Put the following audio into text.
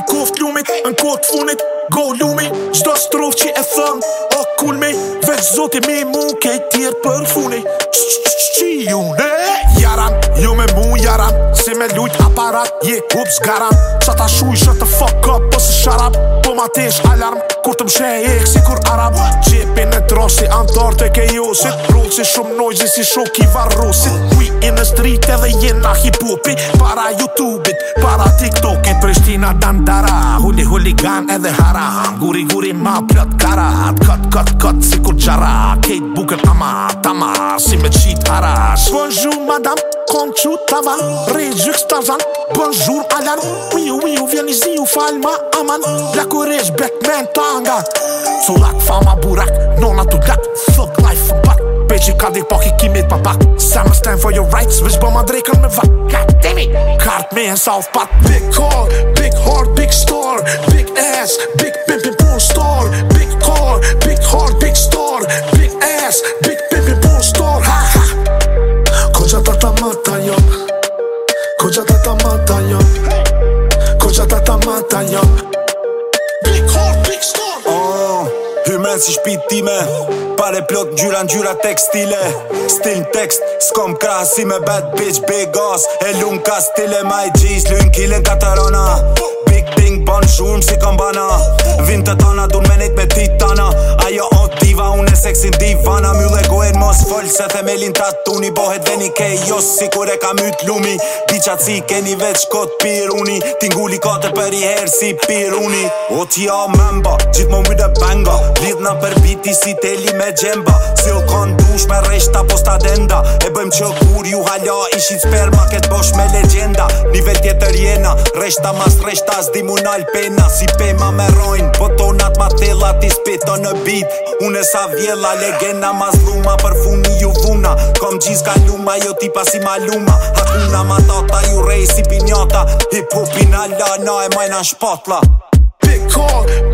koft lumit, në kot funit Go lumi, gjdo strof që e thëm O cool me, veç zoti me mu Kejt tjerë për funi Qijune Jaran, jo me mu jaran Si me lujt aparat, je kups garan Qa ta shuj, shut the fuck up Ose sharap, po ma tesh alarm Kur të mshe e si kur arab Gjepin e trosi, antar të kejosit Rull si shumë nojzi, si shok i varrosit We in the street edhe jena hip-hopi Para YouTube-it, para TikTok-it Prishtina dandara, huligan edhe haram Guri guri ma plot karat Cut, si kur gjara Kejt buken ama, tama Si me qit harash Bonjour madame, konqu tavan Rejyks tarzan, bonjour alan Wiu, vjen i zi u falma aman Lakuresh, Batman tanga Solak, fama, burak, nona tu gat Thug life në pak Beqi ka dik pak i kimit pa pak Sama stand for your rights Vish bo ma drejkën me vak God damn it Kart me in South Park Big car, big heart, big star Big ass, big pimpin' porn star Big car, big heart, big star Big ass, big pimpin' porn star Ha ha Koqa tata mata jo Koqa tata mata jo Koqa tata mata jo Big heart, big star Hymen si shpit time Pare plot gjyra tekstile Stil tekst, s'kom krasi me bad bitch big ass E lun ka stile my G's Lun killen katarana Big thing ban shurm si kom bana Vin të tana dur menit me titana Ajo o diva unë e seksin divana Mylle gohen mos fol se themelin tatuni Bohet veni kejos si kur e ka myt lumi Diqat si keni veç kot piruni Tingulli kate për i her si piruni O t'ja memba, gjit mo myde banga Lidhna për biti si teli me gjemba Zil kon dush me reshta posta denda E bëjmë që kur ju hala ishit sperma Ket bosh me legenda Nivel tjetër jena Reshta mas reshta s'di mu nal pena Si pema me rojnë Botonat ma tela ti spito në bit Une sa vjella legenda mas luma Për funi ju vuna Kom gjiz ka luma jo tipa si maluma Hakuna matata ju rej si pinjata Hip hopin ala na e majna shpatla Big car,